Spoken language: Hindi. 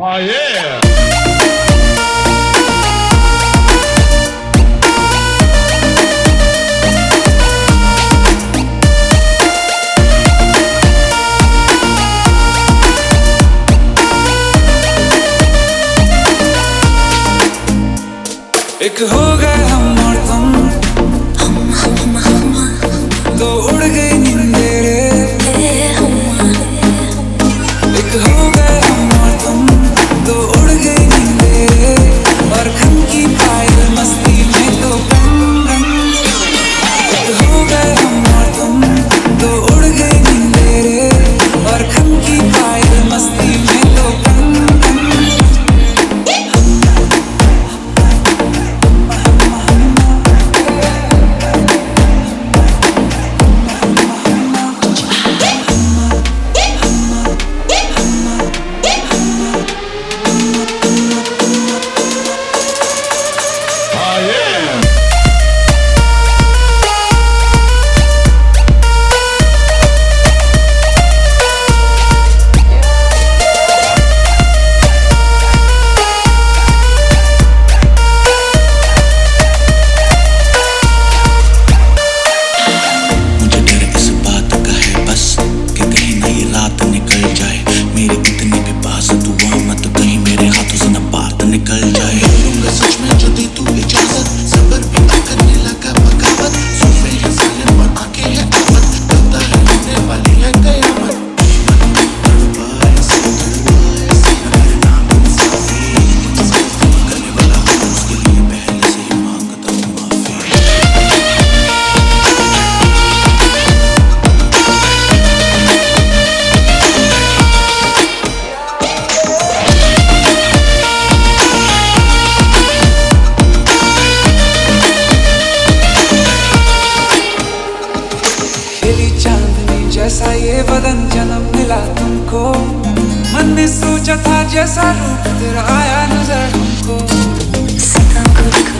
Oh yeah! एक हो गए हम और तुम, दो उड़ गई नींदे रे। एक हो गए हम और तुम, दो उड़ गई नींदे रे। और खन की पायल मस्ती में तो गम गम। एक हो गए हम और तुम, दो उड़ गई नींदे रे। और खन की पायल मस्ती में तो गम गम। चांदनी जैसा ये बदन जन्म मिला तुमको। मन में सोचा था जैसा रूप तेरा आया नजर हमको।